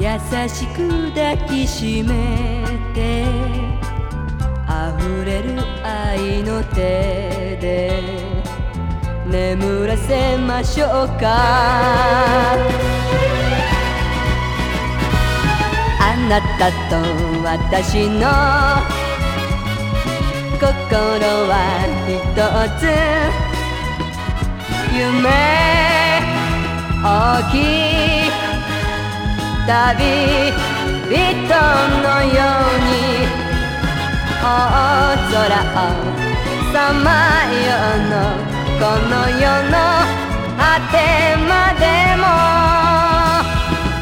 優しく抱きしめて溢れる愛の手で眠らせましょうか。あなたと私の心は一つ、夢大きい旅人のように大空をさまようのこの世の果てまでも